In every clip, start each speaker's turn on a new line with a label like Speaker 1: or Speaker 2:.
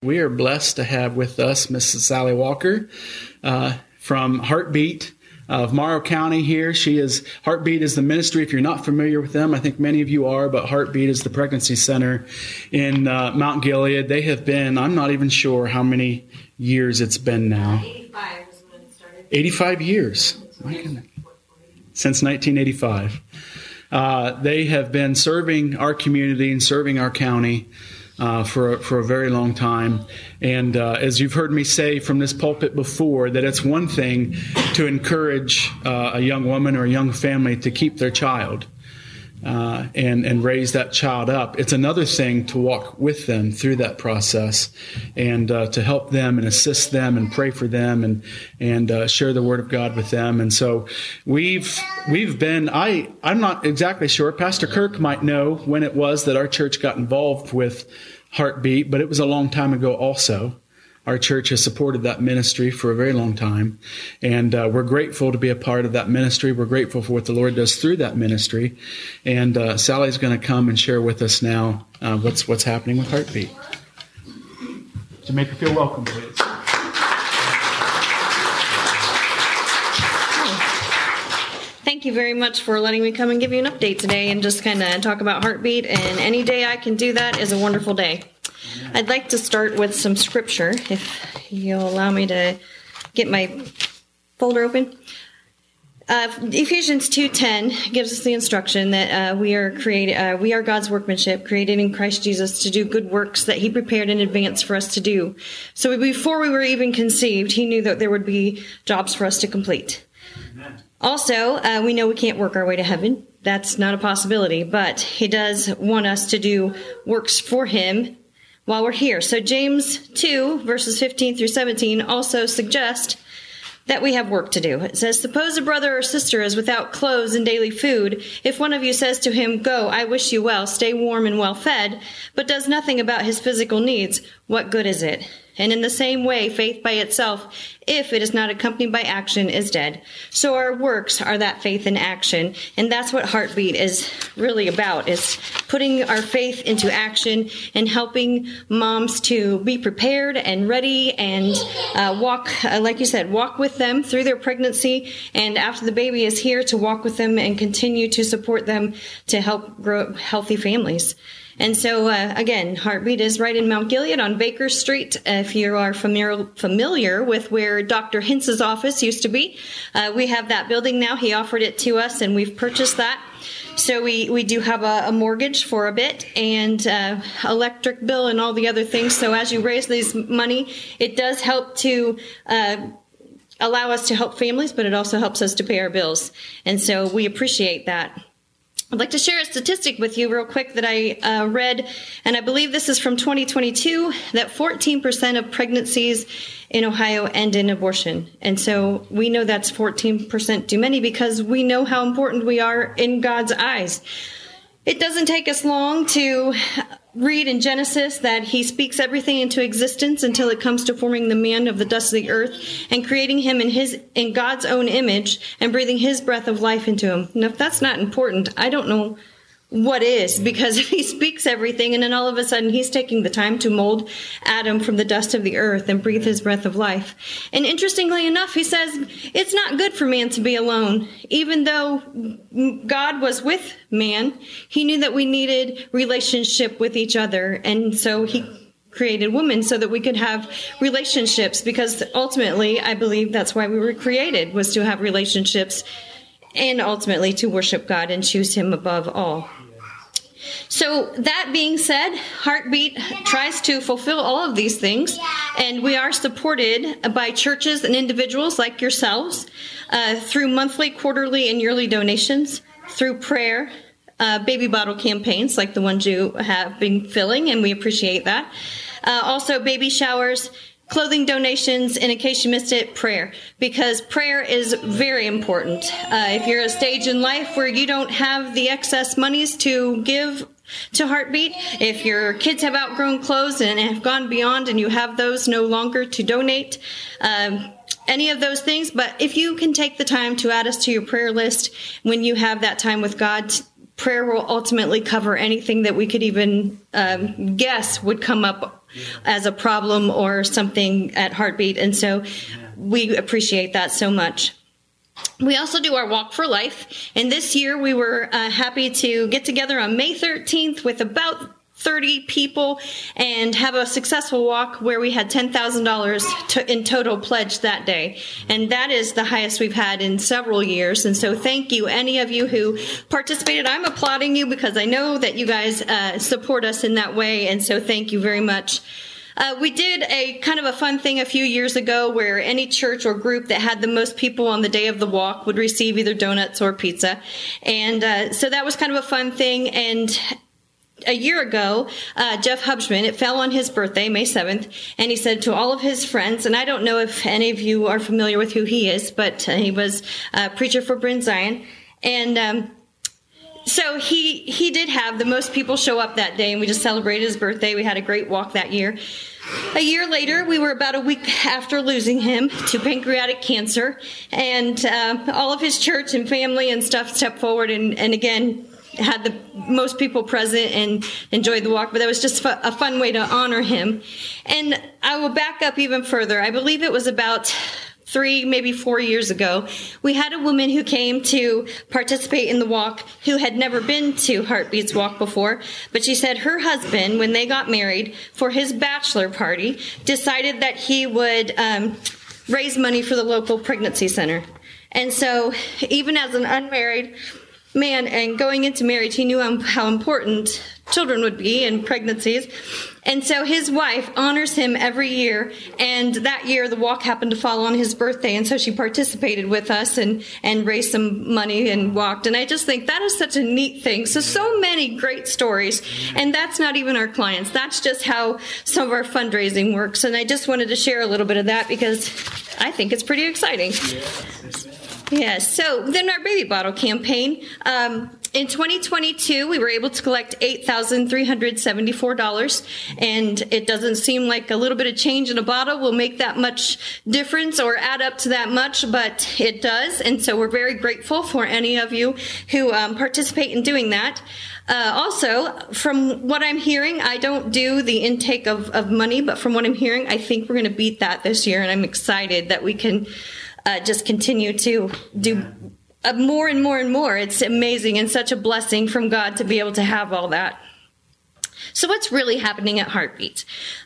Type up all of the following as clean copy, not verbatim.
Speaker 1: We are blessed to have with us Mrs. Sally Walker from Heartbeat of Morrow County here. Heartbeat is the ministry. If you're not familiar with them, I think many of you are, but Heartbeat is the pregnancy center in Mount Gilead. They have been, I'm not even sure how many years it's been now.
Speaker 2: 85 is when it started.
Speaker 1: 85 years. My goodness. Since 1985. They have been serving our community and serving our county for a very long time. And as you've heard me say from this pulpit before, that it's one thing to encourage a young woman or a young family to keep their child and raise that child up. It's another thing to walk with them through that process and to help them and assist them and pray for them and share the Word of God with them. And so we've been, I'm not exactly sure. Pastor Kirk might know when it was that our church got involved with Heartbeat, but it was a long time ago also. Our church has supported that ministry for a very long time, and we're grateful to be a part of that ministry. We're grateful for what the Lord does through that ministry, and Sally's going to come and share with us now what's happening with Heartbeat. To make her feel welcome, please.
Speaker 2: Thank you very much for letting me come and give you an update today and just kind of talk about Heartbeat. And any day I can do that is a wonderful day. I'd like to start with some scripture, if you'll allow me to get my folder open. Ephesians 2:10 gives us the instruction that we are God's workmanship, created in Christ Jesus to do good works that He prepared in advance for us to do. So before we were even conceived, He knew that there would be jobs for us to complete. Amen. Also, we know we can't work our way to heaven. That's not a possibility, but He does want us to do works for Him while we're here. So James 2, verses 15 through 17 also suggest that we have work to do. It says, "Suppose a brother or sister is without clothes and daily food. If one of you says to him, 'Go, I wish you well, stay warm and well fed,' but does nothing about his physical needs, what good is it? And in the same way, faith by itself, if it is not accompanied by action, is dead." So our works are that faith in action. And that's what Heartbeat is really about, is putting our faith into action and helping moms to be prepared and ready and walk, like you said, walk with them through their pregnancy. And after the baby is here, to walk with them and continue to support them to help grow healthy families. And so, again, Heartbeat is right in Mount Gilead on Baker Street. If you are familiar with where Dr. Hintz's office used to be, we have that building now. He offered it to us, and we've purchased that. So we do have a mortgage for a bit and electric bill and all the other things. So as you raise this money, it does help to allow us to help families, but it also helps us to pay our bills. And so we appreciate that. I'd like to share a statistic with you real quick that I read, and I believe this is from 2022, that 14% of pregnancies in Ohio end in abortion. And so we know that's 14% too many because we know how important we are in God's eyes. It doesn't take us long to read in Genesis that He speaks everything into existence until it comes to forming the man of the dust of the earth and creating him in God's own image and breathing His breath of life into him. And if that's not important, I don't know what is, because if He speaks everything and then all of a sudden He's taking the time to mold Adam from the dust of the earth and breathe His breath of life. And interestingly enough, He says it's not good for man to be alone. Even though God was with man, He knew that we needed relationship with each other. And so He created women so that we could have relationships, because ultimately I believe that's why we were created, was to have relationships and ultimately to worship God and choose Him above all. So that being said, Heartbeat tries to fulfill all of these things, and we are supported by churches and individuals like yourselves through monthly, quarterly, and yearly donations, through prayer, baby bottle campaigns like the ones you have been filling, and we appreciate that. Also baby showers, clothing donations, and in case you missed it, prayer, because prayer is very important. If you're at a stage in life where you don't have the excess monies to give to Heartbeat, if your kids have outgrown clothes and have gone beyond and you have those no longer to donate, any of those things, but if you can take the time to add us to your prayer list when you have that time with God, prayer will ultimately cover anything that we could even guess would come up as a problem or something at Heartbeat. And so we appreciate that so much. We also do our Walk for Life. And this year we were happy to get together on May 13th with about 30 people and have a successful walk where we had $10,000 in total pledged that day. And that is the highest we've had in several years. And so thank you, any of you who participated. I'm applauding you because I know that you guys support us in that way. And so thank you very much. We did a kind of a fun thing a few years ago where any church or group that had the most people on the day of the walk would receive either donuts or pizza. And so that was kind of a fun thing. And a year ago, Jeff Hubschman, it fell on his birthday, May 7th, and he said to all of his friends, and I don't know if any of you are familiar with who he is, but he was a preacher for Bryn Zion, and so he did have the most people show up that day, and we just celebrated his birthday. We had a great walk that year. A year later, we were about a week after losing him to pancreatic cancer, and all of his church and family and stuff stepped forward and again, had the most people present and enjoyed the walk, but that was just a fun way to honor him. And I will back up even further. I believe it was about 3, maybe 4 years ago, we had a woman who came to participate in the walk who had never been to Heartbeat's walk before, but she said her husband, when they got married for his bachelor party, decided that he would raise money for the local pregnancy center. And so even as an unmarried man and going into marriage, he knew how important children would be in pregnancies. And so his wife honors him every year. And that year, the walk happened to fall on his birthday. And so she participated with us and raised some money and walked. And I just think that is such a neat thing. So many great stories. And that's not even our clients. That's just how some of our fundraising works. And I just wanted to share a little bit of that because I think it's pretty exciting. Yes. So then our baby bottle campaign. In 2022, we were able to collect $8,374, and it doesn't seem like a little bit of change in a bottle will make that much difference or add up to that much, but it does, and so we're very grateful for any of you who participate in doing that. Also, from what I'm hearing, I don't do the intake of money, but from what I'm hearing, I think we're going to beat that this year, and I'm excited that we can just continue to do more and more and more. It's amazing and such a blessing from God to be able to have all that. So what's really happening at Heartbeat?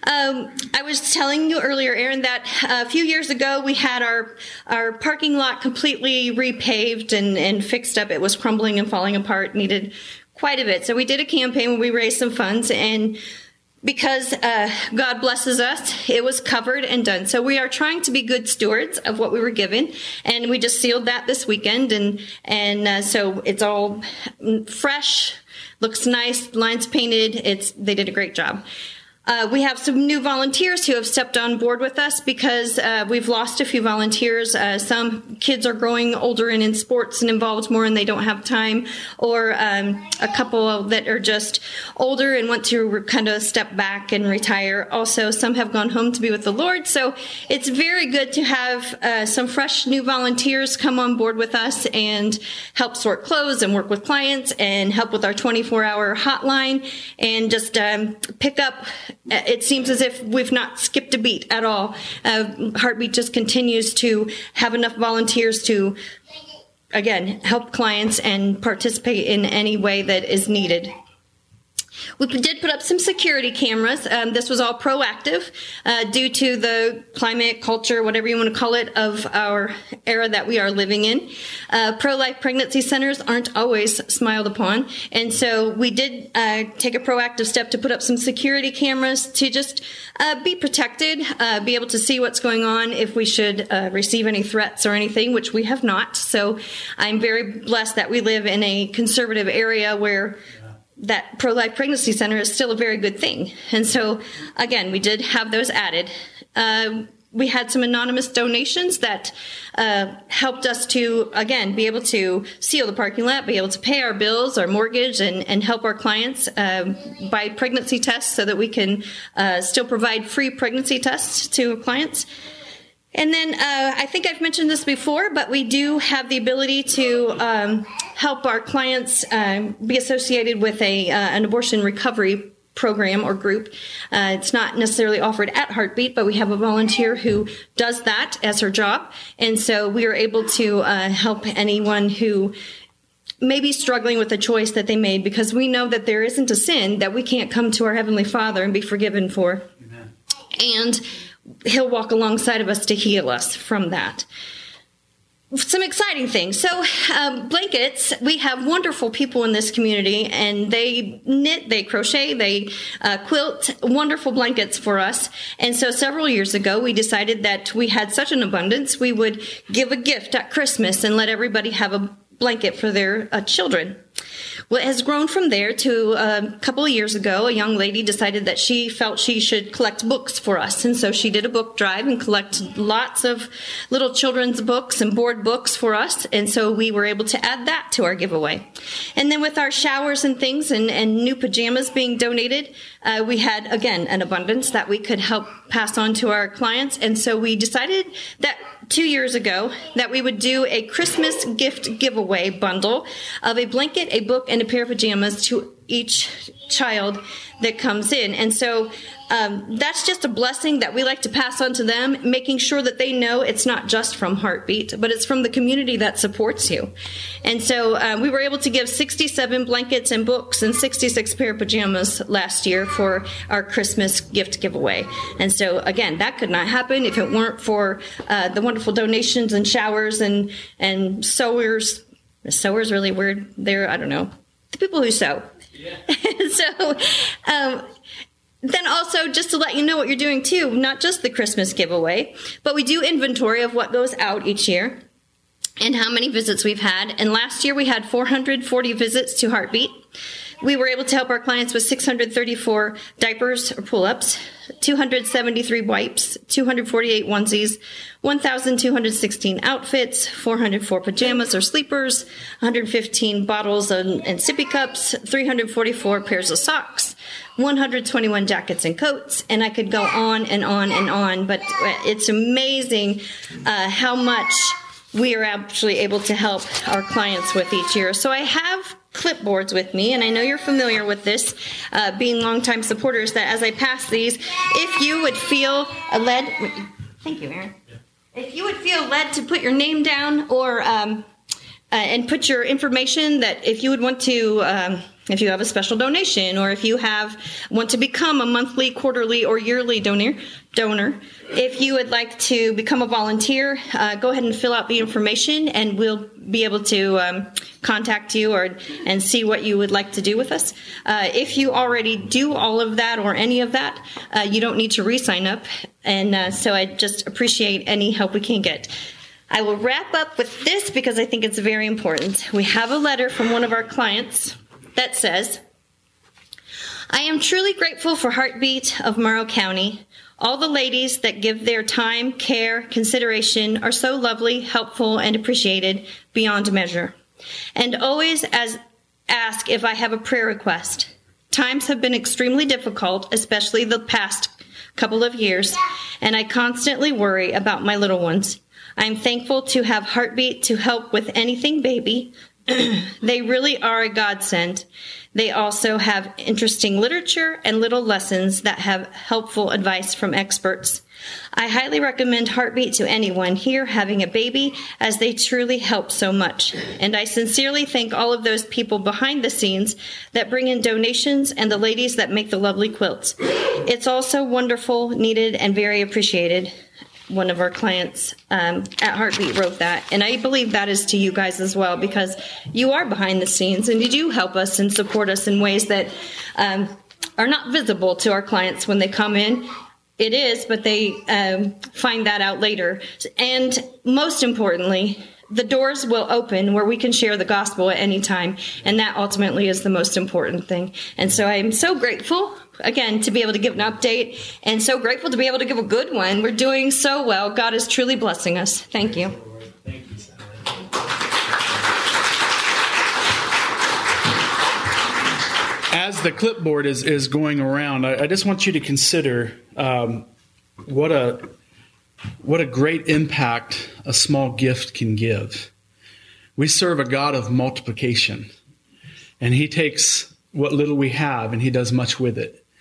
Speaker 2: I was telling you earlier, Aaron, that a few years ago we had our parking lot completely repaved and fixed up. It was crumbling and falling apart, needed quite a bit. So we did a campaign where we raised some funds, and because God blesses us, it was covered and done. So we are trying to be good stewards of what we were given, and we just sealed that this weekend, and so it's all fresh, looks nice, lines painted. They did a great job. We have some new volunteers who have stepped on board with us because we've lost a few volunteers. Some kids are growing older and in sports and involved more and they don't have time, or a couple that are just older and want to kind of step back and retire. Also, some have gone home to be with the Lord. So it's very good to have some fresh new volunteers come on board with us and help sort clothes and work with clients and help with our 24-hour hotline and just pick up. It seems as if we've not skipped a beat at all. Heartbeat just continues to have enough volunteers to, again, help clients and participate in any way that is needed. We did put up some security cameras. This was all proactive due to the climate, culture, whatever you want to call it, of our era that we are living in. Pro-life pregnancy centers aren't always smiled upon. And so we did take a proactive step to put up some security cameras to just be protected, be able to see what's going on if we should receive any threats or anything, which we have not. So I'm very blessed that we live in a conservative area where that pro-life pregnancy center is still a very good thing. And so, again, we did have those added. We had some anonymous donations that helped us to, again, be able to seal the parking lot, be able to pay our bills, our mortgage, and help our clients buy pregnancy tests so that we can still provide free pregnancy tests to clients. And then I think I've mentioned this before, but we do have the ability to help our clients be associated with an abortion recovery program or group. It's not necessarily offered at Heartbeat, but we have a volunteer who does that as her job. And so we are able to help anyone who may be struggling with a choice that they made, because we know that there isn't a sin that we can't come to our Heavenly Father and be forgiven for. Amen. And He'll walk alongside of us to heal us from that. Some exciting things. So blankets, we have wonderful people in this community, and they knit, they crochet, they quilt wonderful blankets for us. And so several years ago, we decided that we had such an abundance, we would give a gift at Christmas and let everybody have a blanket for their children. Well, it has grown from there to a couple of years ago, a young lady decided that she felt she should collect books for us. And so she did a book drive and collected lots of little children's books and board books for us. And so we were able to add that to our giveaway. And then with our showers and things and new pajamas being donated, we had, again, an abundance that we could help pass on to our clients. And so we decided that 2 years ago that we would do a Christmas gift giveaway bundle of a blanket, a book, and a pair of pajamas to each child that comes in. And so that's just a blessing that we like to pass on to them, making sure that they know it's not just from Heartbeat, but it's from the community that supports you. And so we were able to give 67 blankets and books and 66 pair of pajamas last year for our Christmas gift giveaway. And so, again, that could not happen if it weren't for the wonderful donations and showers and sewers. Sewers really weird. They're, I don't know, the people who sew. Yeah. So then also, just to let you know what you're doing too, not just the Christmas giveaway, but we do inventory of what goes out each year and how many visits we've had. And last year we had 440 visits to Heartbeat. We were able to help our clients with 634 diapers or pull-ups, 273 wipes, 248 onesies, 1,216 outfits, 404 pajamas or sleepers, 115 bottles and sippy cups, 344 pairs of socks, 121 jackets and coats, and I could go on and on and on, but it's amazing how much we are actually able to help our clients with each year. So I have clipboards with me, and I know you're familiar with this, being longtime supporters, that as I pass these, if you would feel led, thank you, Aaron. If you would feel led to put your name down or and put your information, that if you would want to, if you have a special donation, or if you want to become a monthly, quarterly, or yearly donor, if you would like to become a volunteer, go ahead and fill out the information, and we'll be able to contact you and see what you would like to do with us. If you already do all of that or any of that, you don't need to re-sign up, and so I just appreciate any help we can get. I will wrap up with this because I think it's very important. We have a letter from one of our clients that says, I am truly grateful for Heartbeat of Morrow County. All the ladies that give their time, care, consideration are so lovely, helpful, and appreciated beyond measure. And always ask if I have a prayer request. Times have been extremely difficult, especially the past couple of years, and I constantly worry about my little ones. I'm thankful to have Heartbeat to help with anything baby. They really are a godsend. They also have interesting literature and little lessons that have helpful advice from experts. I highly recommend Heartbeat to anyone here having a baby, as they truly help so much. And I sincerely thank all of those people behind the scenes that bring in donations and the ladies that make the lovely quilts. It's also wonderful, needed, and very appreciated. One of our clients at Heartbeat wrote that, and I believe that is to you guys as well, because you are behind the scenes and you do help us and support us in ways that are not visible to our clients when they come in. It is, but they find that out later. And most importantly, the doors will open where we can share the gospel at any time, and that ultimately is the most important thing. And so I'm so grateful, again, to be able to give an update, and so grateful to be able to give a good one. We're doing so well. God is truly blessing us. Thank you.
Speaker 1: Thank you, Sally. As the clipboard is going around, I just want you to consider what a great impact a small gift can give. We serve a God of multiplication, and He takes what little we have and He does much with it.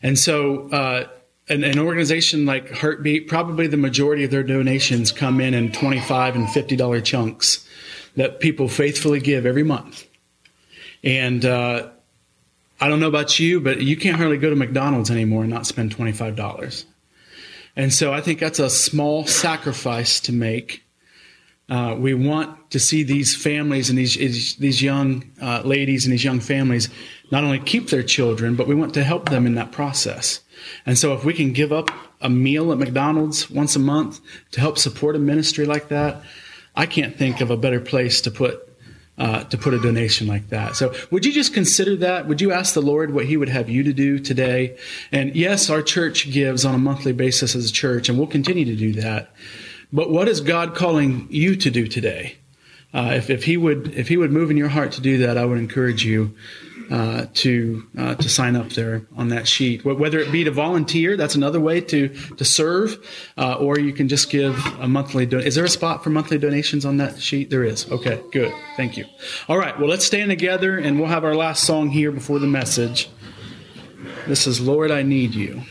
Speaker 1: And so an organization like Heartbeat, probably the majority of their donations come in $25 and $50 chunks that people faithfully give every month. And I don't know about you, but you can't hardly go to McDonald's anymore and not spend $25. And so I think that's a small sacrifice to make. We want to see these families and these young ladies and these young families not only keep their children, but we want to help them in that process. And so if we can give up a meal at McDonald's once a month to help support a ministry like that, I can't think of a better place to put a donation like that. So would you just consider that? Would you ask the Lord what he would have you to do today? And yes, our church gives on a monthly basis as a church, and we'll continue to do that. But what is God calling you to do today? If he would move in your heart to do that, I would encourage you to sign up there on that sheet. Whether it be to volunteer, that's another way to serve, or you can just give a monthly donation. Is there a spot for monthly donations on that sheet? There is. Okay, good. Thank you. All right, well, let's stand together, and we'll have our last song here before the message. This is Lord, I Need You.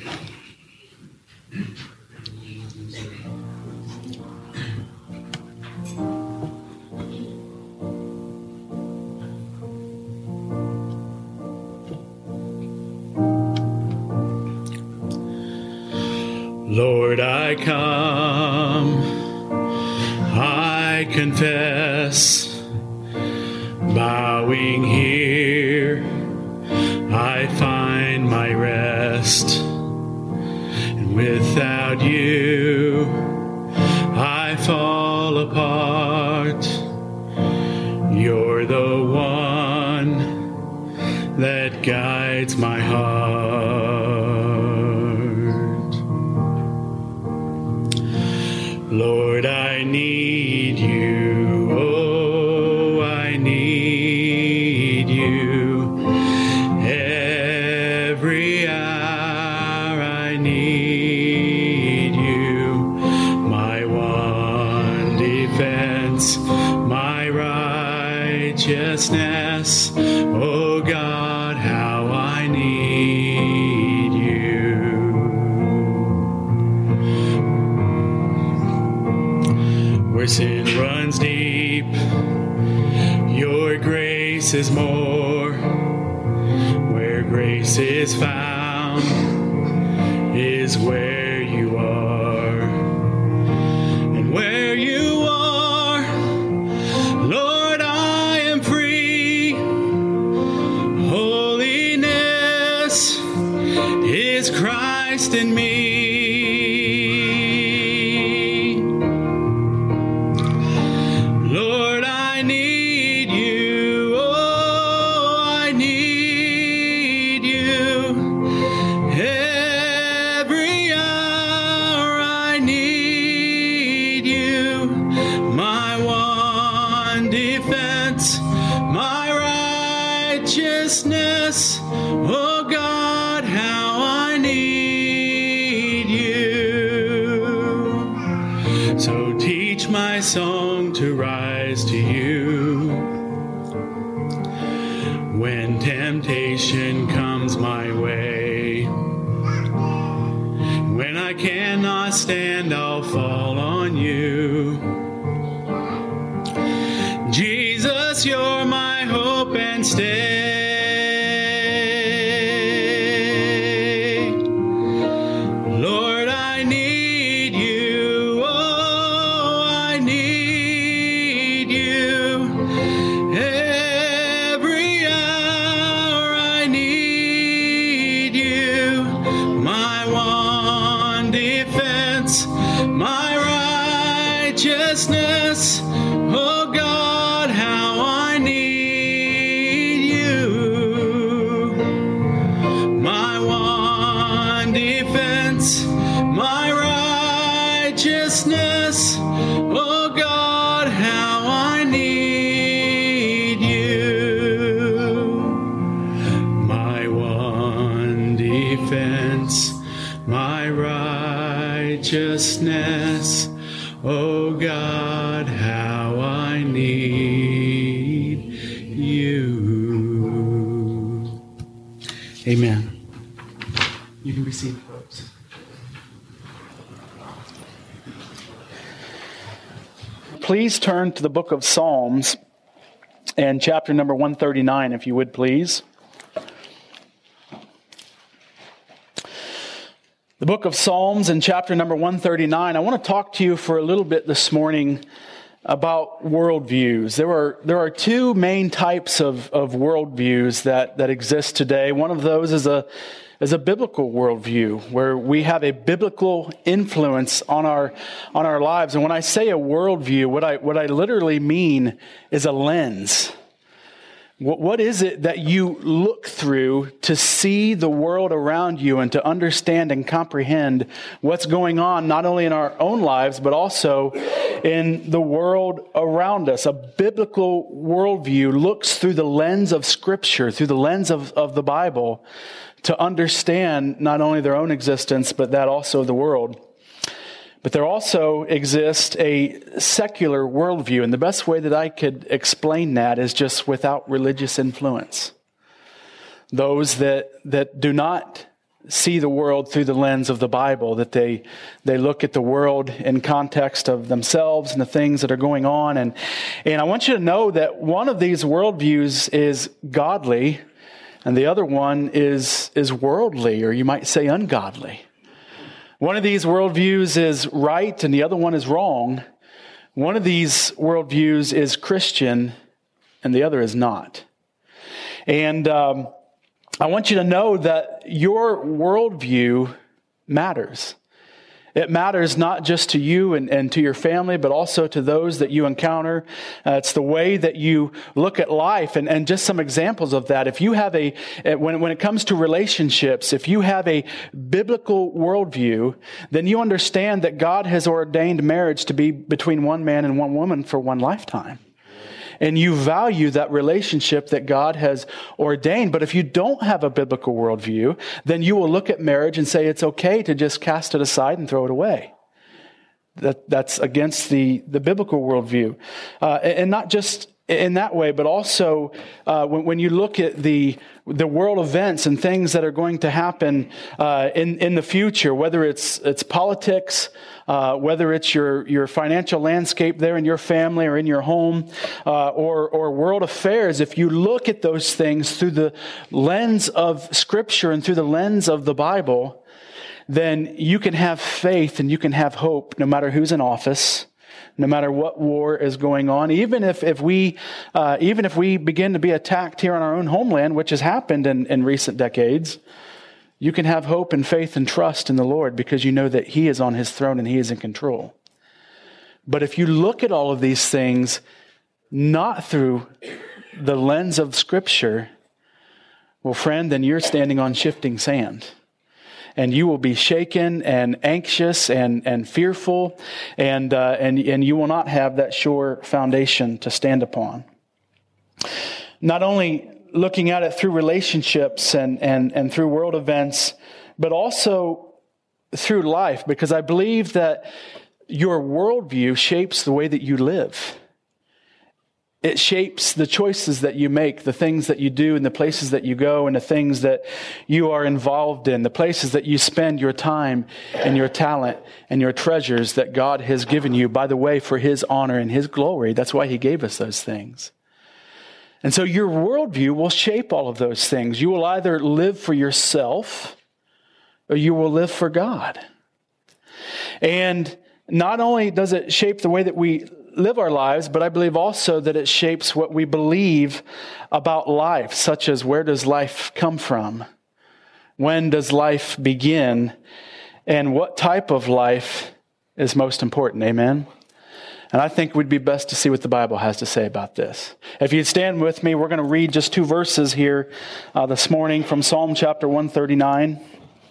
Speaker 1: Lord, I come, I confess, bowing here, I find my rest, and without you, I fall apart. You're the one that guides my heart. Lord, I need you, oh, I need you. Every hour I need you. My one defense, my righteousness, oh God, how I need you. Where sin runs deep, your grace is more. Where grace is found is where you are. And where you are, Lord, I am free. Holiness is Christ in me. Oh God, how I need you. So teach my song to rise to you. When temptation comes my way, when I cannot stand, I'll fall on you. Jesus, you're my hope and stay. Oh God, how I need you. My one defense, my righteousness. Oh God, how I need you. My one defense, my righteousness. Oh God, how I need you. Amen. You can be seated, folks. Please turn to the book of Psalms and chapter number 139, if you would, please. The book of Psalms and chapter number 139. I want to talk to you for a little bit this morning about worldviews. There are two main types of worldviews that exist today. One of those is a biblical worldview, where we have a biblical influence on our lives. And when I say a worldview, what I literally mean is a lens. What is it that you look through to see the world around you and to understand and comprehend what's going on, not only in our own lives, but also in the world around us? A biblical worldview looks through the lens of Scripture, through the lens of the Bible, to understand not only their own existence, but that also of the world. But there also exists a secular worldview, and the best way that I could explain that is just without religious influence. Those that do not see the world through the lens of the Bible, that they look at the world in context of themselves and the things that are going on. And I want you to know that one of these worldviews is godly, and the other one is worldly, or you might say ungodly. One of these worldviews is right and the other one is wrong. One of these worldviews is Christian and the other is not. And I want you to know that your worldview matters. It matters not just to you and to your family, but also to those that you encounter. It's the way that you look at life, and just some examples of that. If you have when it comes to relationships, if you have a biblical worldview, then you understand that God has ordained marriage to be between one man and one woman for one lifetime. And you value that relationship that God has ordained. But if you don't have a biblical worldview, then you will look at marriage and say it's okay to just cast it aside and throw it away. That's against the biblical worldview. And not just in that way, but also when you look at the world events and things that are going to happen in the future, whether it's politics, whether it's your financial landscape there in your family or in your home, or world affairs, if you look at those things through the lens of Scripture and through the lens of the Bible, then you can have faith and you can have hope no matter who's in office, no matter what war is going on. Even if we begin to be attacked here on our own homeland, which has happened in recent decades, you can have hope and faith and trust in the Lord because you know that He is on His throne and He is in control. But if you look at all of these things not through the lens of Scripture, well, friend, then you're standing on shifting sand. And you will be shaken and anxious and fearful, and you will not have that sure foundation to stand upon. Not only looking at it through relationships and through world events, but also through life, because I believe that your worldview shapes the way that you live. It shapes the choices that you make, the things that you do, and the places that you go, and the things that you are involved in, the places that you spend your time and your talent and your treasures that God has given you, by the way, for His honor and His glory. That's why He gave us those things. And so your worldview will shape all of those things. You will either live for yourself or you will live for God. And not only does it shape the way that we live our lives, but I believe also that it shapes what we believe about life, such as where does life come from? When does life begin? And what type of life is most important? Amen? And I think we'd be best to see what the Bible has to say about this. If you'd stand with me, we're going to read just 2 verses here this morning from Psalm chapter 139.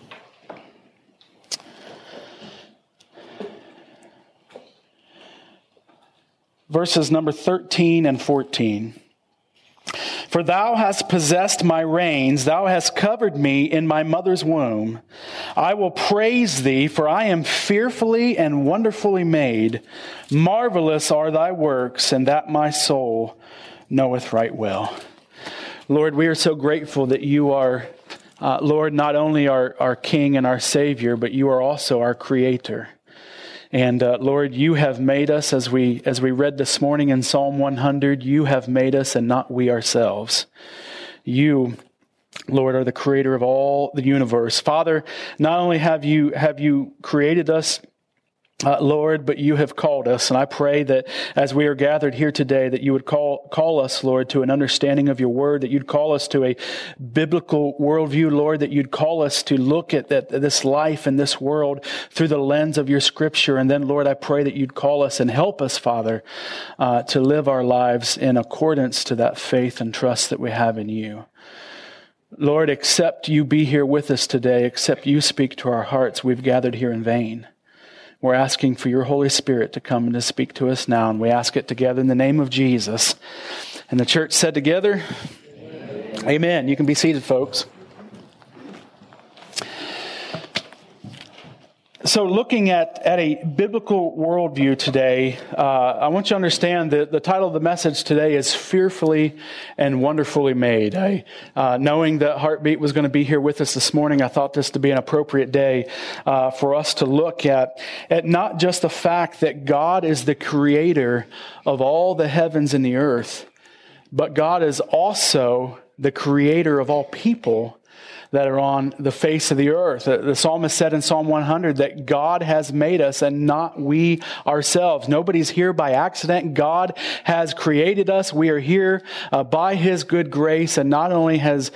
Speaker 1: Verses number 13 and 14. For thou hast possessed my reins, thou hast covered me in my mother's womb. I will praise thee, for I am fearfully and wonderfully made. Marvelous are thy works, and that my soul knoweth right well. Lord, we are so grateful that you are Lord, not only our King and our Savior, but you are also our Creator. And Lord, you have made us, as we read this morning in Psalm 100, you have made us and not we ourselves. You, Lord, are the creator of all the universe. Father, not only have you created us, Lord, but you have called us. And I pray that as we are gathered here today, that you would call us, Lord, to an understanding of your word, that you'd call us to a biblical worldview, Lord, that you'd call us to look at this life and this world through the lens of your scripture. And then, Lord, I pray that you'd call us and help us, Father, to live our lives in accordance to that faith and trust that we have in you. Lord, except you be here with us today, except you speak to our hearts, we've gathered here in vain. We're asking for your Holy Spirit to come and to speak to us now, and we ask it together in the name of Jesus. And the church said together, Amen. You can be seated, folks. So looking at a biblical worldview today, I want you to understand that the title of the message today is Fearfully and Wonderfully Made. Knowing that Heartbeat was going to be here with us this morning, I thought this to be an appropriate day for us to look at not just the fact that God is the creator of all the heavens and the earth, but God is also the creator of all people that are on the face of the earth. The psalmist said in Psalm 100 that God has made us and not we ourselves. Nobody's here by accident. God has created us. We are here by his good grace. And not only has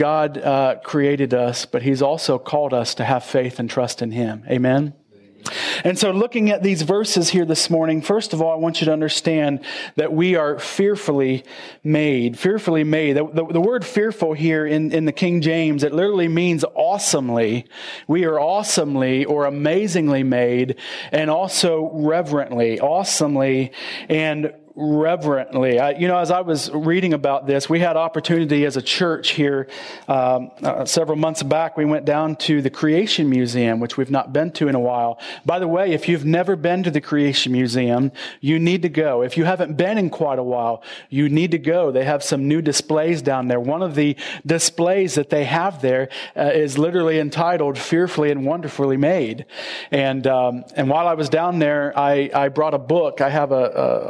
Speaker 1: God created us, but he's also called us to have faith and trust in him. Amen. And so looking at these verses here this morning, first of all, I want you to understand that we are fearfully made. Fearfully made. The word fearful here in the King James, it literally means awesomely. We are awesomely or amazingly made, and also reverently, awesomely and reverently. As I was reading about this, we had opportunity as a church here several months back. We went down to the Creation Museum, which we've not been to in a while. By the way, if you've never been to the Creation Museum, you need to go. If you haven't been in quite a while, you need to go. They have some new displays down there. One of the displays that they have there is literally entitled Fearfully and Wonderfully Made. And while I was down there, I brought a book. I have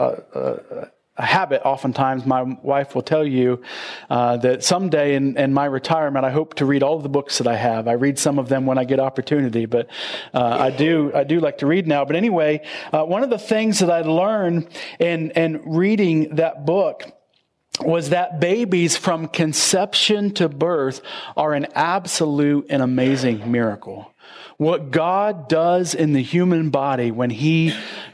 Speaker 1: a habit, oftentimes, my wife will tell you that someday in my retirement, I hope to read all of the books that I have. I read some of them when I get opportunity, but I do like to read now. But anyway, one of the things that I learned in reading that book was that babies from conception to birth are an absolute and amazing miracle. What God does in the human body when He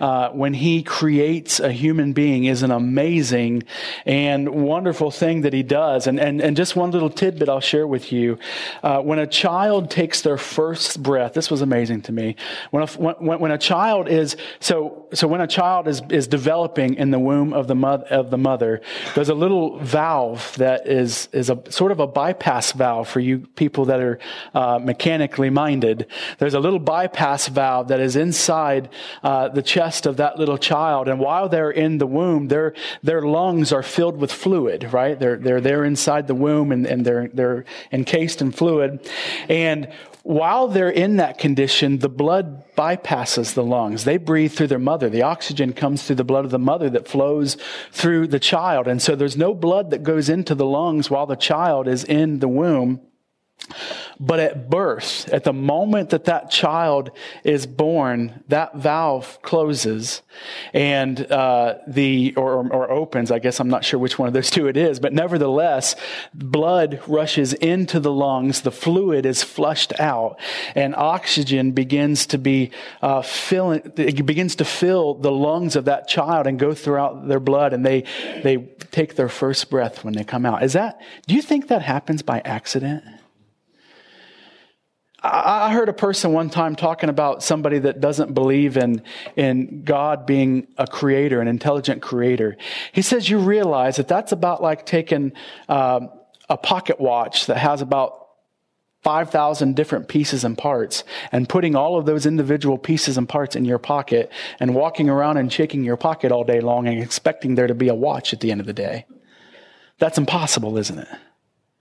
Speaker 1: creates a human being is an amazing and wonderful thing that He does. And just one little tidbit I'll share with you. When a child takes their first breath, this was amazing to me. When a child is when a child is developing in the womb of the mother, there's a little valve that is a sort of a bypass valve for you people that are mechanically minded. There's a little bypass valve that is inside the chest of that little child, and while they're in the womb, their lungs are filled with fluid. Right? They're there inside the womb, and they're encased in fluid, and while they're in that condition, the blood bypasses the lungs. They breathe through their mother. The oxygen comes through the blood of the mother that flows through the child. And so there's no blood that goes into the lungs while the child is in the womb. But at birth, at the moment that child is born, that valve closes and or opens. I guess I'm not sure which one of those two it is, but nevertheless, blood rushes into the lungs. The fluid is flushed out, and oxygen begins to be it begins to fill the lungs of that child and go throughout their blood, and they take their first breath when they come out. Do you think that happens by accident? I heard a person one time talking about somebody that doesn't believe in God being a creator, an intelligent creator. He says, you realize that's about like taking a pocket watch that has about 5,000 different pieces and parts and putting all of those individual pieces and parts in your pocket and walking around and shaking your pocket all day long and expecting there to be a watch at the end of the day. That's impossible, isn't it?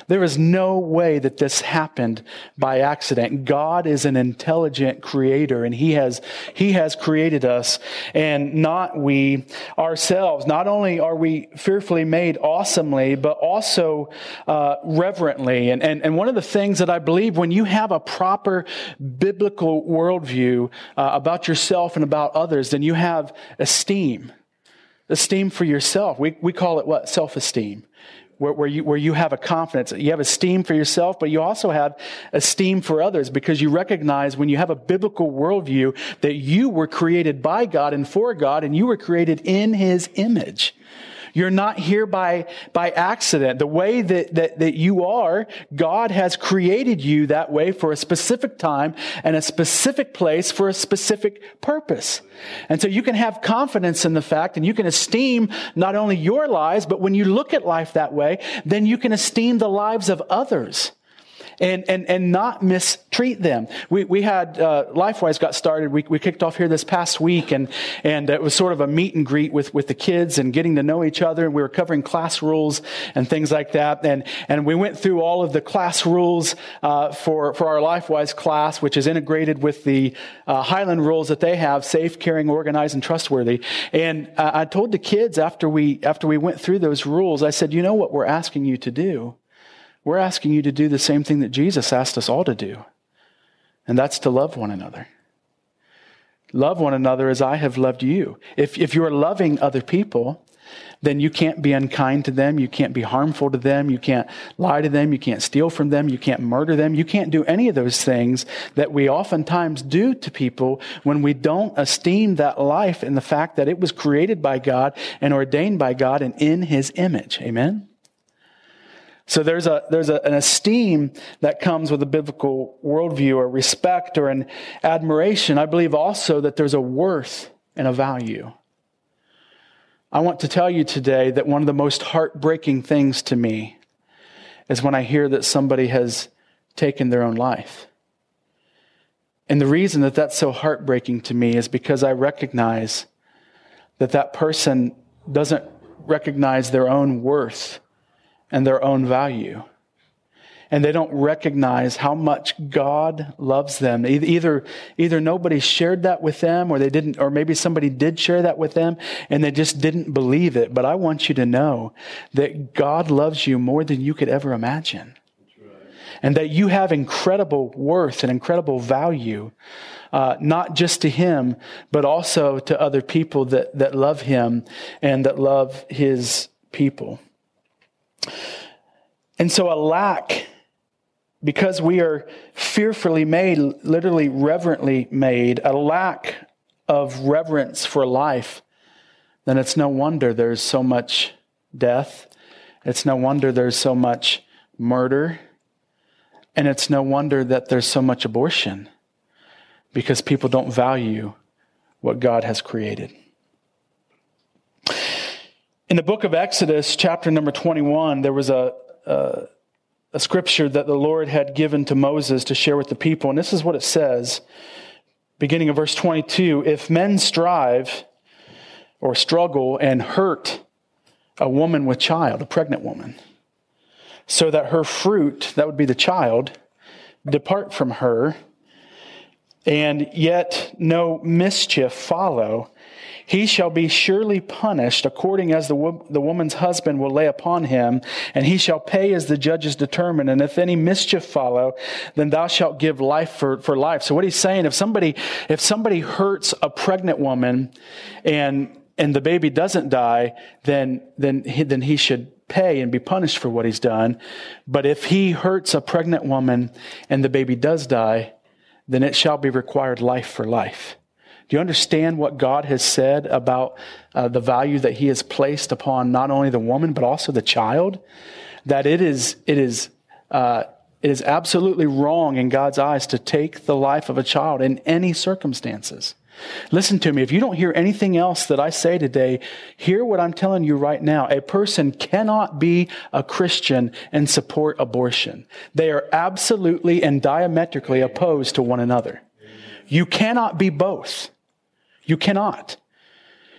Speaker 1: There is no way that this happened by accident. God is an intelligent creator, and He has created us, and not we ourselves. Not only are we fearfully made awesomely, but also reverently. And one of the things that I believe, when you have a proper biblical worldview about yourself and about others, then you have esteem for yourself. We call it what? Self-esteem. Where you have a confidence. You have esteem for yourself, but you also have esteem for others, because you recognize, when you have a biblical worldview, that you were created by God and for God, and you were created in His image. You're not here by accident. The way that you are, God has created you that way for a specific time and a specific place for a specific purpose. And so you can have confidence in the fact, and you can esteem not only your lives, but when you look at life that way, then you can esteem the lives of others. And not mistreat them. We had, LifeWise got started. We kicked off here this past week, and it was sort of a meet and greet with the kids and getting to know each other. And we were covering class rules and things like that. And we went through all of the class rules, for our LifeWise class, which is integrated with the, Highland rules that they have: safe, caring, organized, and trustworthy. And I told the kids after we went through those rules, I said, you know what we're asking you to do? We're asking you to do the same thing that Jesus asked us all to do. And that's to love one another. Love one another as I have loved you. If you're loving other people, then you can't be unkind to them. You can't be harmful to them. You can't lie to them. You can't steal from them. You can't murder them. You can't do any of those things that we oftentimes do to people when we don't esteem that life and the fact that it was created by God and ordained by God and in His image. Amen? So there's an esteem that comes with a biblical worldview, or respect, or an admiration. I believe also that there's a worth and a value. I want to tell you today that one of the most heartbreaking things to me is when I hear that somebody has taken their own life. And the reason that that's so heartbreaking to me is because I recognize that person doesn't recognize their own worth and their own value. And they don't recognize how much God loves them. Either nobody shared that with them, or they didn't, or maybe somebody did share that with them and they just didn't believe it. But I want you to know that God loves you more than you could ever imagine. And that you have incredible worth and incredible value, not just to Him, but also to other people that love Him and that love His people. And so a lack, because we are fearfully made, literally reverently made, a lack of reverence for life, then it's no wonder there's so much death. It's no wonder there's so much murder. And it's no wonder that there's so much abortion, because people don't value what God has created. In the book of Exodus, chapter number 21, there was a scripture that the Lord had given to Moses to share with the people. And this is what it says, beginning of verse 22. If men strive or struggle and hurt a woman with child, a pregnant woman, so that her fruit, that would be the child, depart from her, and yet no mischief follow, he shall be surely punished according as the woman's husband will lay upon him, and he shall pay as the judges determine. And if any mischief follow, then thou shalt give life for life. So what he's saying, if somebody hurts a pregnant woman and the baby doesn't die, then he should pay and be punished for what he's done. But if he hurts a pregnant woman and the baby does die, then it shall be required life for life. Do you understand what God has said about the value that He has placed upon not only the woman, but also the child? That it is absolutely wrong in God's eyes to take the life of a child in any circumstances. Listen to me. If you don't hear anything else that I say today, hear what I'm telling you right now. A person cannot be a Christian and support abortion. They are absolutely and diametrically opposed to one another. You cannot be both. You cannot.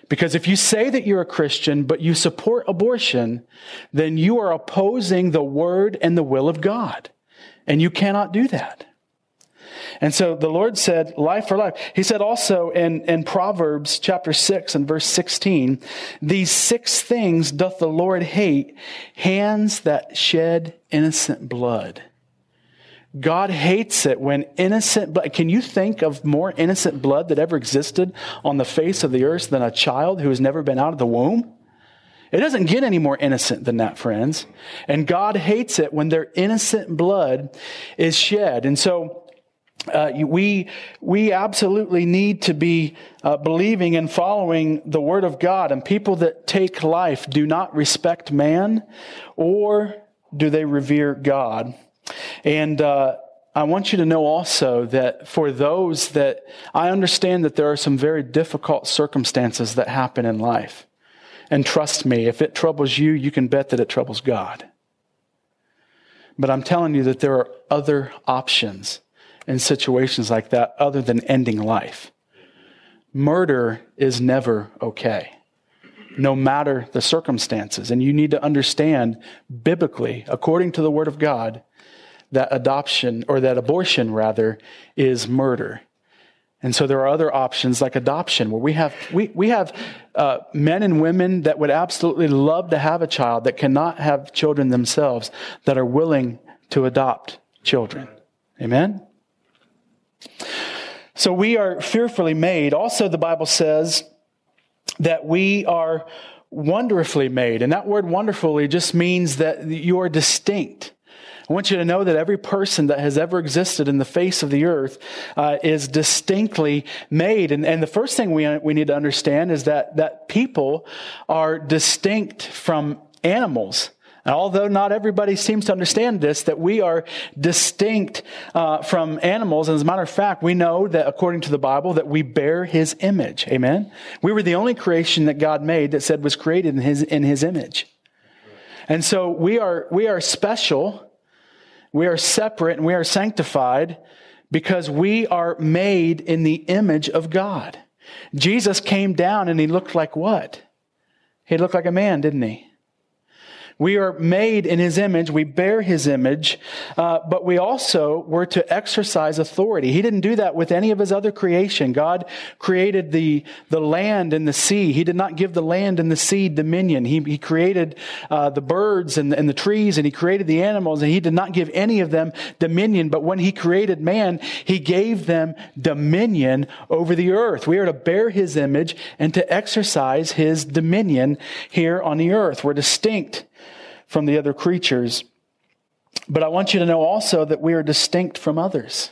Speaker 1: Because if you say that you're a Christian, but you support abortion, then you are opposing the word and the will of God. And you cannot do that. And so the Lord said, life for life. He said also in Proverbs chapter 6 and verse 16, these 6 things doth the Lord hate, hands that shed innocent blood. God hates it when innocent blood. Can you think of more innocent blood that ever existed on the face of the earth than a child who has never been out of the womb? It doesn't get any more innocent than that, friends. And God hates it when their innocent blood is shed. And so we absolutely need to be believing and following the Word of God. And people that take life do not respect man, or do they revere God. And I want you to know also that for those that, I understand that there are some very difficult circumstances that happen in life. And trust me, if it troubles you, you can bet that it troubles God. But I'm telling you that there are other options in situations like that other than ending life. Murder is never okay, no matter the circumstances. And you need to understand biblically, according to the Word of God, that abortion is murder. And so there are other options like adoption, where we have men and women that would absolutely love to have a child that cannot have children themselves, that are willing to adopt children. Amen? So we are fearfully made. Also, the Bible says that we are wonderfully made. And that word wonderfully just means that you are distinct. I want you to know that every person that has ever existed in the face of the earth is distinctly made. And the first thing we need to understand is that people are distinct from animals. And although not everybody seems to understand this, that we are distinct from animals. And as a matter of fact, we know that according to the Bible, that we bear His image. Amen? We were the only creation that God made that said was created in His image. And so we are special. We are separate and we are sanctified because we are made in the image of God. Jesus came down and He looked like what? He looked like a man, didn't He? We are made in His image. We bear His image, but we also were to exercise authority. He didn't do that with any of His other creation. God created the land and the sea. He did not give the land and the sea dominion. He created the birds and the trees, and He created the animals, and He did not give any of them dominion. But when He created man, He gave them dominion over the earth. We are to bear His image and to exercise His dominion here on the earth. We're distinct from the other creatures. But I want you to know also that we are distinct from others.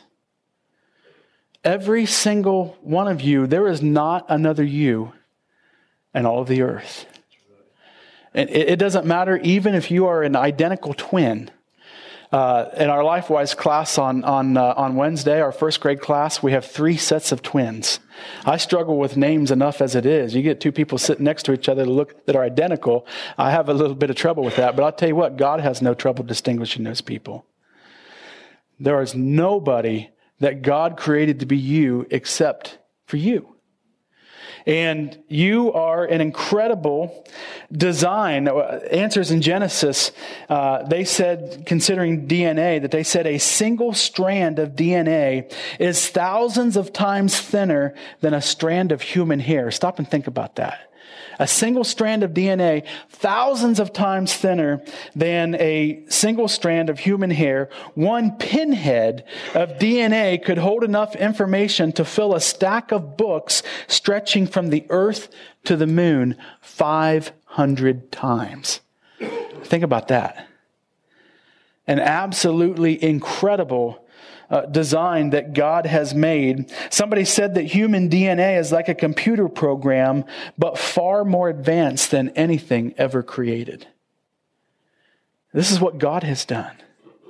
Speaker 1: Every single one of you, there is not another you in all of the earth. And it doesn't matter even if you are an identical twin. In our LifeWise class on Wednesday, our first grade class, we have 3 sets of twins. I struggle with names enough as it is. You get 2 people sitting next to each other that are identical. I have a little bit of trouble with that, but I'll tell you what, God has no trouble distinguishing those people. There is nobody that God created to be you except for you. And you are an incredible design. Answers in Genesis, they said, considering DNA, that they said a single strand of DNA is thousands of times thinner than a strand of human hair. Stop and think about that. A single strand of DNA, thousands of times thinner than a single strand of human hair. One pinhead of DNA could hold enough information to fill a stack of books stretching from the earth to the moon 500 times. Think about that. An absolutely incredible design that God has made. Somebody said that human DNA is like a computer program, but far more advanced than anything ever created. This is what God has done.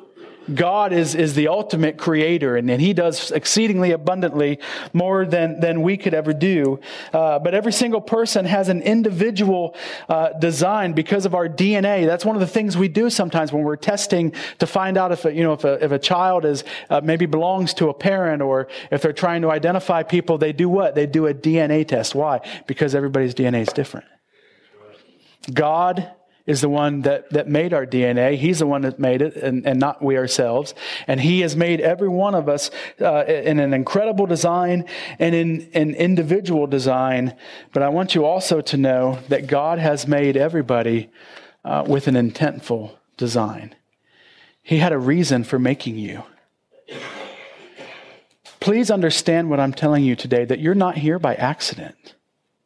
Speaker 1: God is the ultimate creator, and he does exceedingly abundantly more than we could ever do. But every single person has an individual design because of our DNA. That's one of the things we do sometimes when we're testing to find out if a child is maybe belongs to a parent, or if they're trying to identify people. They do what? They do a DNA test. Why? Because everybody's DNA is different. God is the one that made our DNA. He's the one that made it, and not we ourselves. And he has made every one of us in an incredible design and in an individual design. But I want you also to know that God has made everybody with an intentful design. He had a reason for making you. Please understand what I'm telling you today, that you're not here by accident.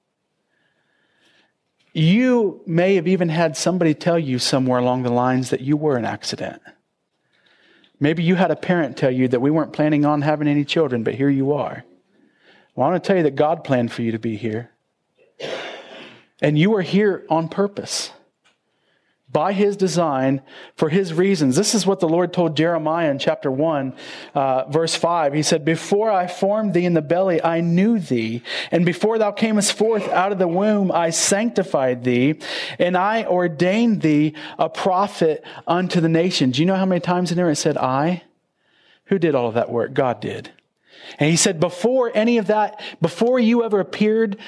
Speaker 1: You may have even had somebody tell you somewhere along the lines that you were an accident. Maybe you had a parent tell you that we weren't planning on having any children, but here you are. Well, I want to tell you that God planned for you to be here. And you are here on purpose, by his design, for his reasons. This is what the Lord told Jeremiah in chapter 1, verse 5. He said, "Before I formed thee in the belly, I knew thee. And before thou camest forth out of the womb, I sanctified thee. And I ordained thee a prophet unto the nations." Do you know how many times in there it said I? Who did all of that work? God did. And he said, before any of that, before you ever appeared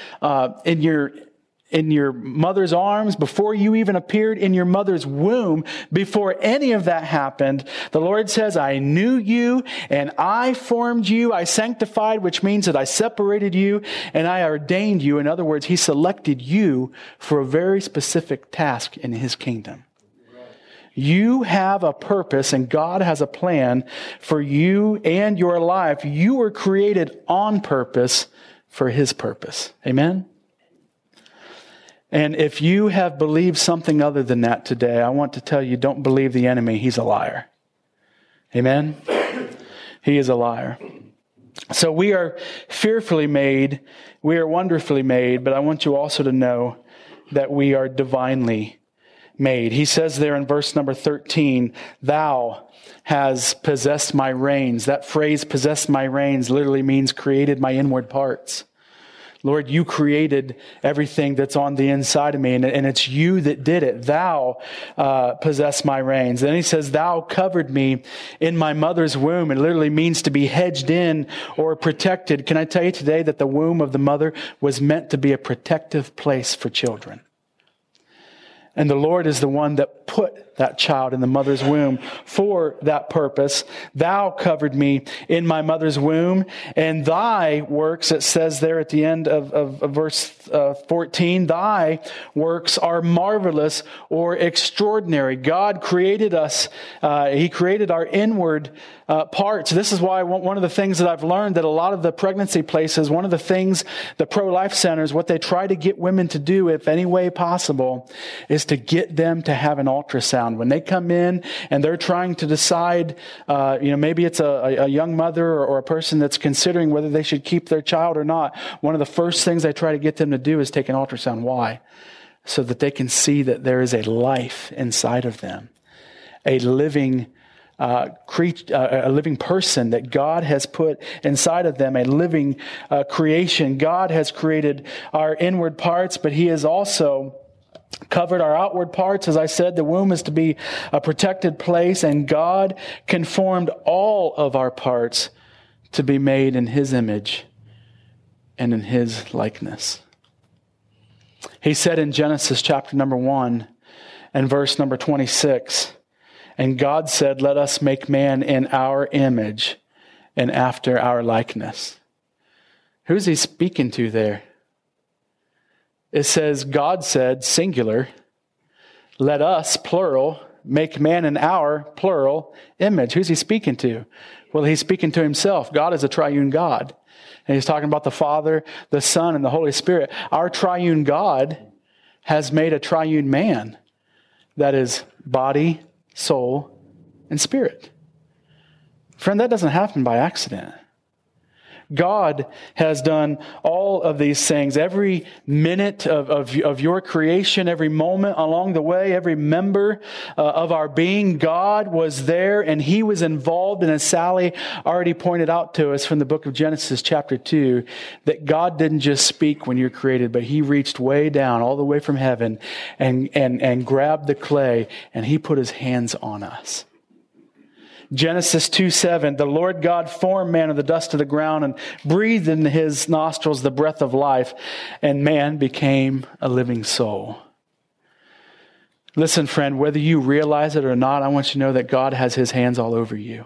Speaker 1: in your mother's arms, before you even appeared in your mother's womb, before any of that happened, the Lord says, I knew you and I formed you. I sanctified, which means that I separated you and I ordained you. In other words, he selected you for a very specific task in his kingdom. You have a purpose, and God has a plan for you and your life. You were created on purpose for his purpose. Amen? And if you have believed something other than that today, I want to tell you, don't believe the enemy. He's a liar. Amen? He is a liar. So we are fearfully made. We are wonderfully made. But I want you also to know that we are divinely made. He says there in verse number 13, "Thou has possessed my reins." That phrase, "possessed my reins," literally means created my inward parts. Lord, you created everything that's on the inside of me, and it's you that did it. Thou possess my reins. Then he says, "Thou covered me in my mother's womb." It literally means to be hedged in or protected. Can I tell you today that the womb of the mother was meant to be a protective place for children? And the Lord is the one that put that child in the mother's womb for that purpose. "Thou covered me in my mother's womb, and thy works," it says there at the end of verse 14, "thy works are marvelous," or extraordinary. God created us. He created our inward parts. This is why one of the things that I've learned, that a lot of the pregnancy places, one of the things, the pro-life centers, what they try to get women to do, if any way possible, is to get them to have an ultrasound. When they come in and they're trying to decide, maybe it's a young mother or a person that's considering whether they should keep their child or not, one of the first things I try to get them to do is take an ultrasound. Why? So that they can see that there is a life inside of them, a living a living person that God has put inside of them, a living creation. God has created our inward parts, but he has also covered our outward parts. As I said, the womb is to be a protected place, and God conformed all of our parts to be made in his image and in his likeness. He said in Genesis chapter number 1 and verse number 26, "And God said, let us make man in our image and after our likeness." Who's he speaking to there? It says, God said, singular, "Let us," plural, "make man in our," plural, "image." Who's he speaking to? Well, he's speaking to himself. God is a triune God. And he's talking about the Father, the Son, and the Holy Spirit. Our triune God has made a triune man that is body, soul, and spirit. Friend, that doesn't happen by accident. God has done all of these things. Every minute of your creation, every moment along the way, every member of our being, God was there and He was involved. And as Sally already pointed out to us from the book of Genesis chapter 2, that God didn't just speak when you're created, but He reached way down, all the way from heaven, and grabbed the clay, and He put His hands on us. Genesis 2:7, the Lord God formed man of the dust of the ground and breathed in his nostrils the breath of life, and man became a living soul. Listen, friend, whether you realize it or not, I want you to know that God has His hands all over you.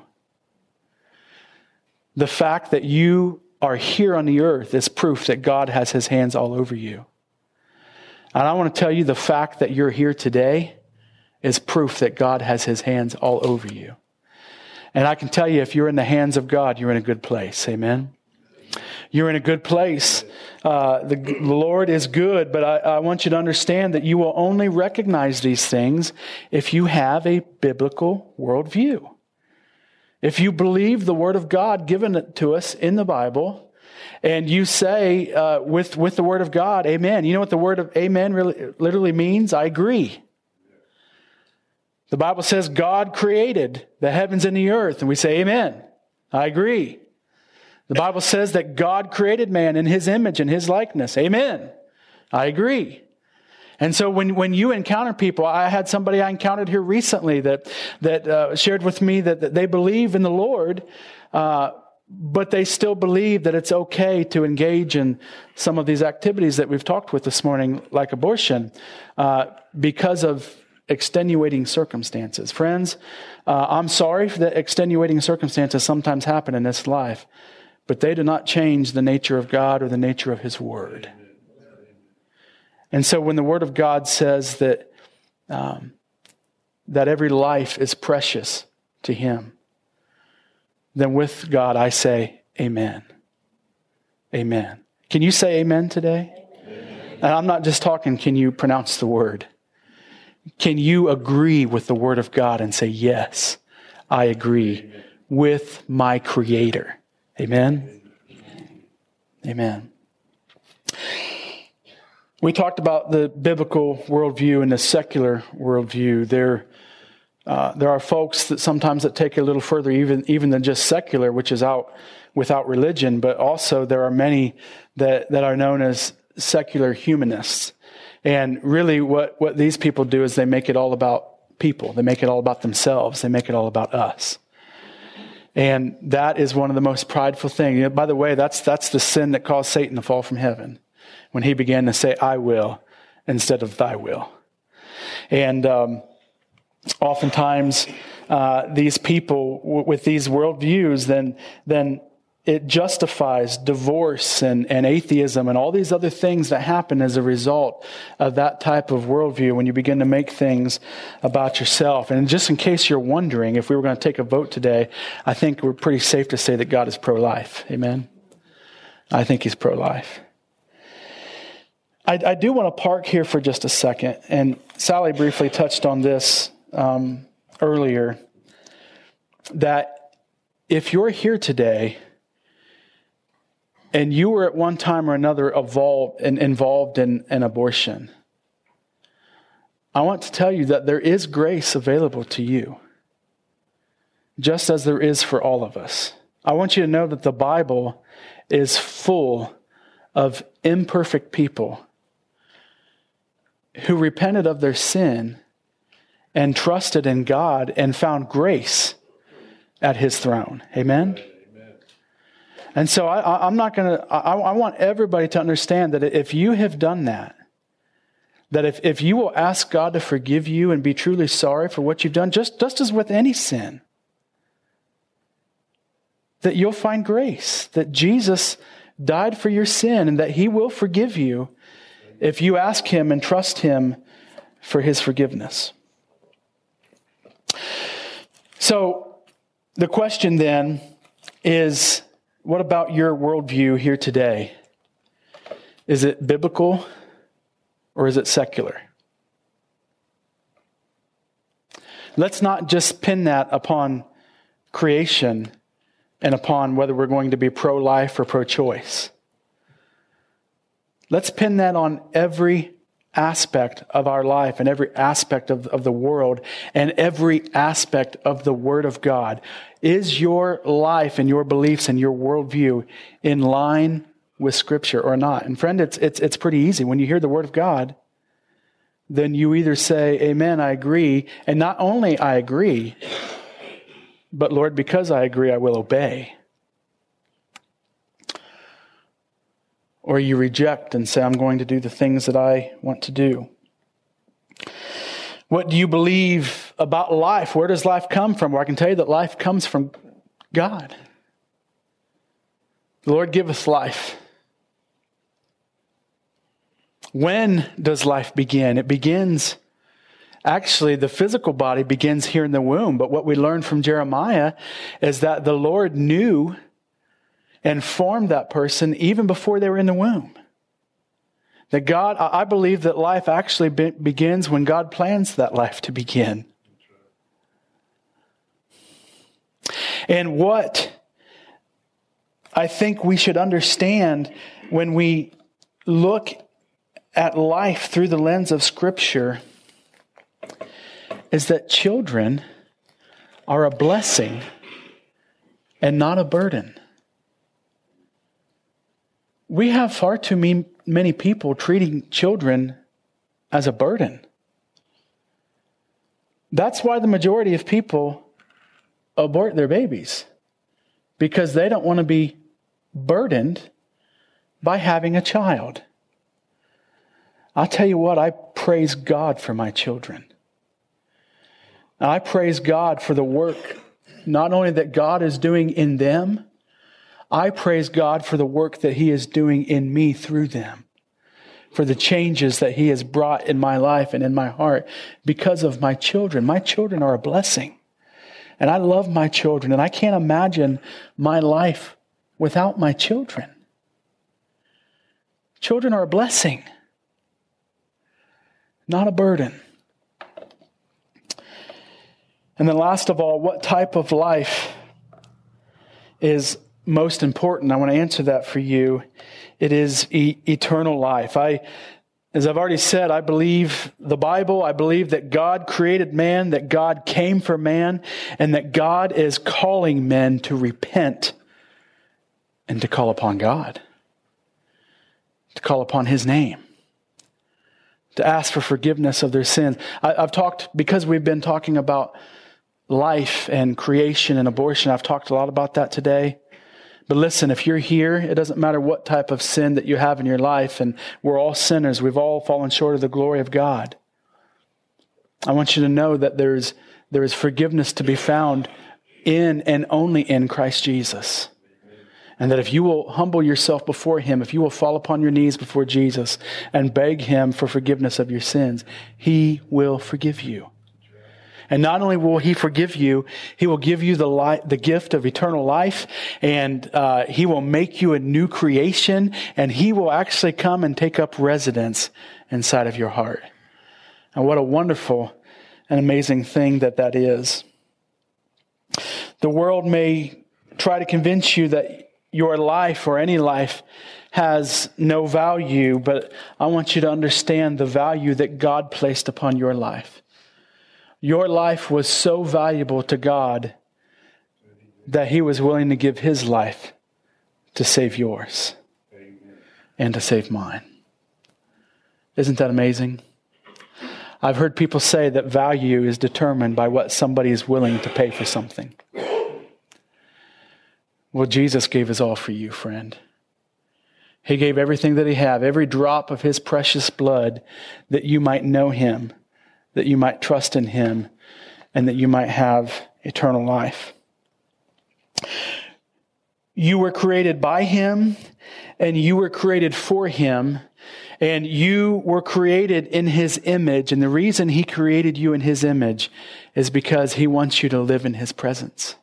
Speaker 1: The fact that you are here on the earth is proof that God has His hands all over you. And I want to tell you, the fact that you're here today is proof that God has His hands all over you. And I can tell you, if you're in the hands of God, you're in a good place. Amen? You're in a good place. The Lord is good, but I want you to understand that you will only recognize these things if you have a biblical worldview. If you believe the Word of God given to us in the Bible, and you say with the Word of God, amen. You know what the word of amen literally means? I agree. The Bible says God created the heavens and the earth, and we say, amen. I agree. The Bible says that God created man in His image and His likeness. Amen. I agree. And so when you encounter people, I had somebody I encountered here recently that shared with me that they believe in the Lord, but they still believe that it's okay to engage in some of these activities that we've talked with this morning, like abortion, because of extenuating circumstances. Friends, I'm sorry that extenuating circumstances sometimes happen in this life, but they do not change the nature of God or the nature of His Word. And so when the Word of God says that every life is precious to Him, then with God I say amen. Amen. Can you say amen today? Amen. And I'm not just talking, can you pronounce the word? Can you agree with the Word of God and say, yes, I agree with my Creator? Amen? Amen. We talked about the biblical worldview and the secular worldview. There are folks that sometimes that take it a little further even than just secular, which is out without religion, but also there are many that are known as secular humanists. And really what these people do is they make it all about people. They make it all about themselves. They make it all about us. And that is one of the most prideful things. By the way, that's the sin that caused Satan to fall from heaven, when he began to say, I will, instead of thy will. And oftentimes these people with these worldviews, then it justifies divorce and atheism and all these other things that happen as a result of that type of worldview when you begin to make things about yourself. And just in case you're wondering, if we were going to take a vote today, I think we're pretty safe to say that God is pro-life. Amen? I think He's pro-life. I do want to park here for just a second. And Sally briefly touched on this earlier, that if you're here today and you were at one time or another involved in an abortion, I want to tell you that there is grace available to you, just as there is for all of us. I want you to know that the Bible is full of imperfect people who repented of their sin and trusted in God and found grace at His throne. Amen? And so I'm not going to, I want everybody to understand that if you have done that if you will ask God to forgive you and be truly sorry for what you've done, just as with any sin, that you'll find grace, that Jesus died for your sin and that He will forgive you if you ask Him and trust Him for His forgiveness. So the question then is, what about your worldview here today? Is it biblical or is it secular? Let's not just pin that upon creation and upon whether we're going to be pro-life or pro-choice. Let's pin that on every aspect of our life and every aspect of the world and every aspect of the Word of God. Is your life and your beliefs and your worldview in line with Scripture or not? And friend, it's pretty easy. When you hear the Word of God, then you either say, amen, I agree, and not only I agree, but Lord, because I agree, I will obey. Or you reject and say, I'm going to do the things that I want to do. What do you believe about life? Where does life come from? Well, I can tell you that life comes from God. The Lord giveth life. When does life begin? It begins, actually, the physical body begins here in the womb. But what we learn from Jeremiah is that the Lord knew and formed that person even before they were in the womb. That God, I believe that life actually begins when God plans that life to begin. And what I think we should understand when we look at life through the lens of Scripture is that children are a blessing and not a burden. We have far too many people treating children as a burden. That's why the majority of people abort their babies, because they don't want to be burdened by having a child. I'll tell you what, I praise God for my children. I praise God for the work, not only that God is doing in them, I praise God for the work that He is doing in me through them, for the changes that He has brought in my life and in my heart because of my children. My children are a blessing, and I love my children, and I can't imagine my life without my children. Children are a blessing, not a burden. And then last of all, what type of life is most important? I want to answer that for you. It is eternal life. As I've already said, I believe the Bible. I believe that God created man, that God came for man, and that God is calling men to repent and to call upon God, to call upon His name, to ask for forgiveness of their sins. I've talked, because we've been talking about life and creation and abortion, I've talked a lot about that today. But listen, if you're here, it doesn't matter what type of sin that you have in your life, and we're all sinners. We've all fallen short of the glory of God. I want you to know that there is forgiveness to be found in and only in Christ Jesus. And that if you will humble yourself before Him, if you will fall upon your knees before Jesus and beg Him for forgiveness of your sins, He will forgive you. And not only will He forgive you, He will give you the gift of eternal life, and He will make you a new creation, and He will actually come and take up residence inside of your heart. And what a wonderful and amazing thing that is. The world may try to convince you that your life or any life has no value, but I want you to understand the value that God placed upon your life. Your life was so valuable to God that He was willing to give His life to save yours and to save mine. Isn't that amazing? I've heard people say that value is determined by what somebody is willing to pay for something. Well, Jesus gave His all for you, friend. He gave everything that He had, every drop of His precious blood, that you might know Him, that you might trust in Him, and that you might have eternal life. You were created by Him, and you were created for Him, and you were created in His image. And the reason He created you in His image is because He wants you to live in His presence.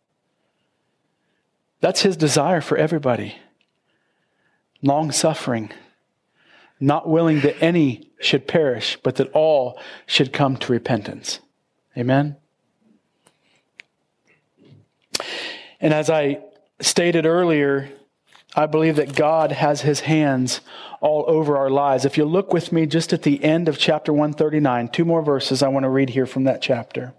Speaker 1: That's His desire for everybody. Long-suffering, not willing that any should perish, but that all should come to repentance. Amen? And as I stated earlier, I believe that God has his hands all over our lives. If you look with me just at the end of chapter 139, 2 more verses I want to read here from that chapter.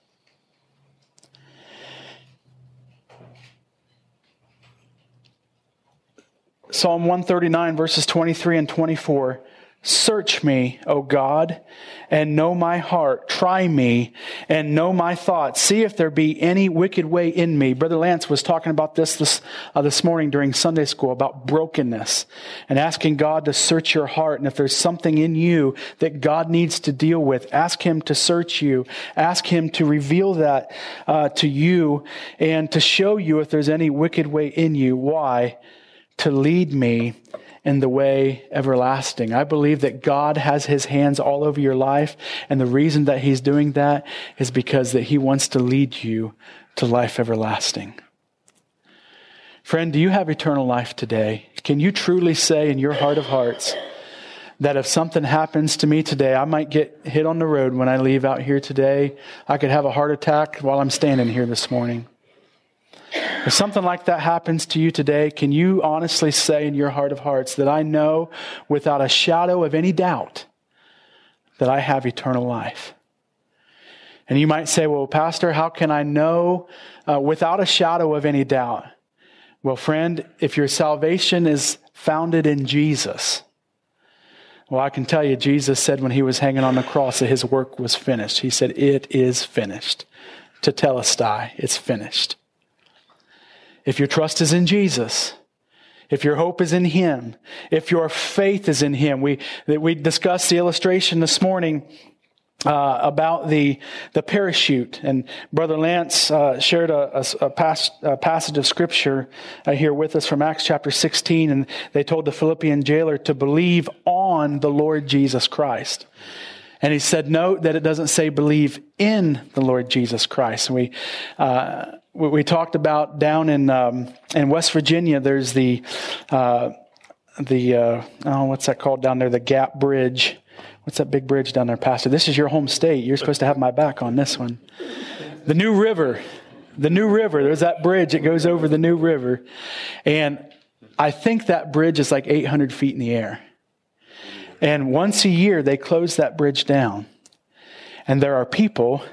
Speaker 1: Psalm 139, verses 23 and 24. Search me, O God, and know my heart. Try me and know my thoughts. See if there be any wicked way in me. Brother Lance was talking about this morning during Sunday school, about brokenness and asking God to search your heart. And if there's something in you that God needs to deal with, ask him to search you. Ask him to reveal that to you and to show you if there's any wicked way in you. Why? To lead me in the way everlasting. I believe that God has his hands all over your life, and the reason that he's doing that is because that he wants to lead you to life everlasting. Friend, do you have eternal life today? Can you truly say in your heart of hearts that if something happens to me today, I might get hit on the road when I leave out here today. I could have a heart attack while I'm standing here this morning. If something like that happens to you today, can you honestly say in your heart of hearts that I know without a shadow of any doubt that I have eternal life? And you might say, well, Pastor, how can I know without a shadow of any doubt? Well, friend, if your salvation is founded in Jesus, well, I can tell you, Jesus said when he was hanging on the cross that his work was finished. He said, it is finished. Tetelestai, it's finished. If your trust is in Jesus, if your hope is in him, if your faith is in him, we discussed the illustration this morning about the parachute, and Brother Lance shared a passage of scripture here with us from Acts chapter 16, and they told the Philippian jailer to believe on the Lord Jesus Christ. And he said, note that it doesn't say believe in the Lord Jesus Christ. And we talked about down in West Virginia, there's what's that called down there? The Gap Bridge. What's that big bridge down there, Pastor? This is your home state. You're supposed to have my back on this one. The New River. There's that bridge that goes over the New River. And I think that bridge is like 800 feet in the air. And once a year, they close that bridge down. And there are people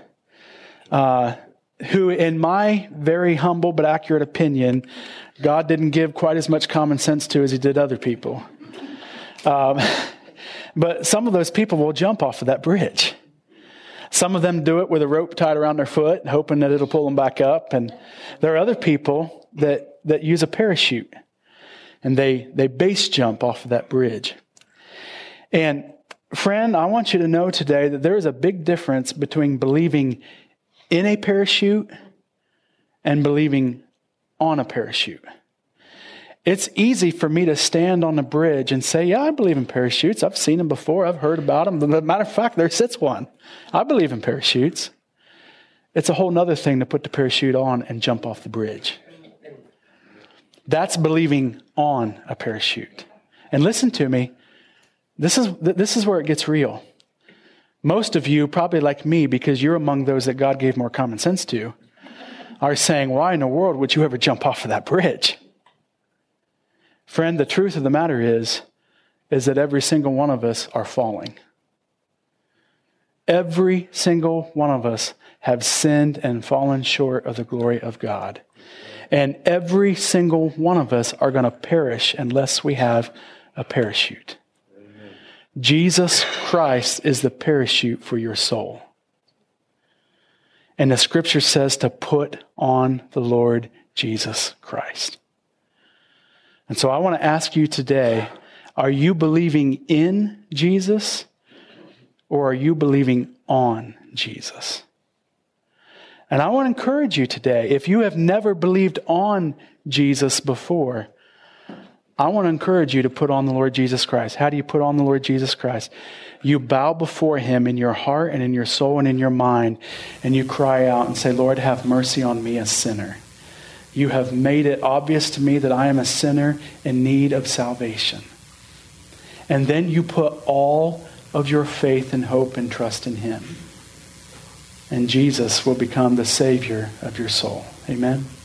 Speaker 1: who, in my very humble but accurate opinion, God didn't give quite as much common sense to as he did other people. But some of those people will jump off of that bridge. Some of them do it with a rope tied around their foot, hoping that it'll pull them back up. And there are other people that use a parachute, and they base jump off of that bridge. And friend, I want you to know today that there is a big difference between believing in a parachute and believing on a parachute. It's easy for me to stand on a bridge and say, yeah, I believe in parachutes. I've seen them before. I've heard about them. As a matter of fact, there sits one. I believe in parachutes. It's a whole other thing to put the parachute on and jump off the bridge. That's believing on a parachute. And listen to me. This is where it gets real. Most of you, probably like me, because you're among those that God gave more common sense to, are saying, why in the world would you ever jump off of that bridge? Friend, the truth of the matter is that every single one of us are falling. Every single one of us have sinned and fallen short of the glory of God. And every single one of us are going to perish unless we have a parachute. Jesus Christ is the parachute for your soul. And the scripture says to put on the Lord Jesus Christ. And so I want to ask you today, are you believing in Jesus or are you believing on Jesus? And I want to encourage you today, if you have never believed on Jesus before, I want to encourage you to put on the Lord Jesus Christ. How do you put on the Lord Jesus Christ? You bow before him in your heart and in your soul and in your mind, and you cry out and say, Lord, have mercy on me, a sinner. You have made it obvious to me that I am a sinner in need of salvation. And then you put all of your faith and hope and trust in him. And Jesus will become the Savior of your soul. Amen.